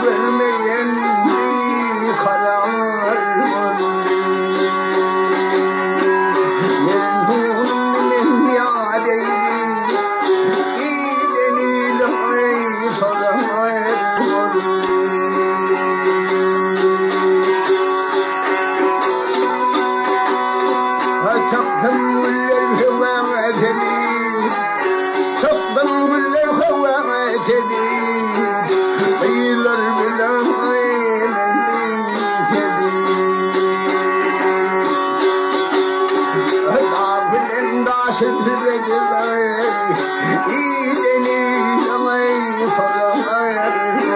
vermeyen karar memnunum yâdeyim İdeniyle sorar çaktım güller hava edelim çaktım güller hava edelim beyler bilen aynen daşın direğler İdeniyle sorar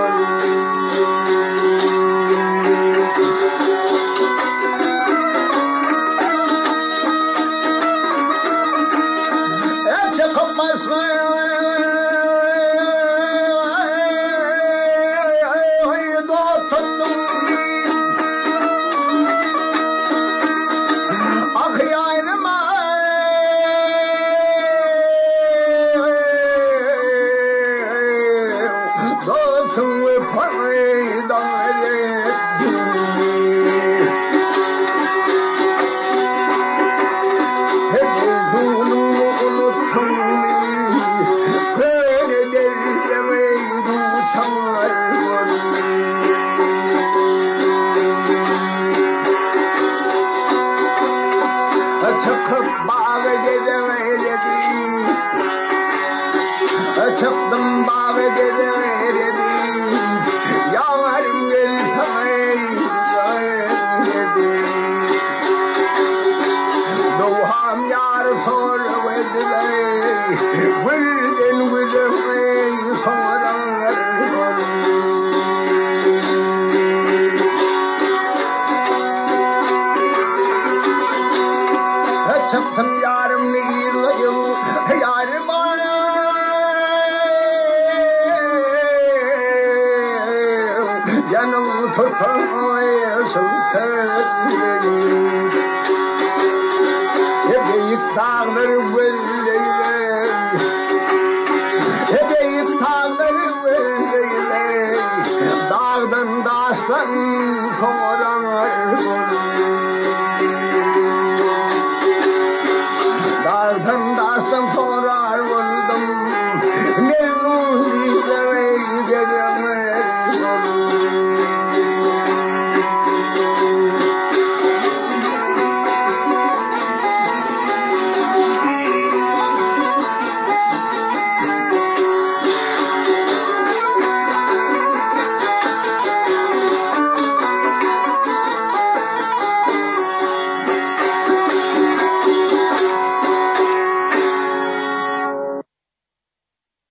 çıkıp bağı gidemedim çıktım bağı gidemedim yağarım gelmedim doğam yar sonra verdiler gülden gülden sonra çıktım yarım yılayım yarım bana yanım tutamıyorsun büyük dağlar böyleler büyük dağlar böyleler dağdan daştan sonra dağdan daştan sonra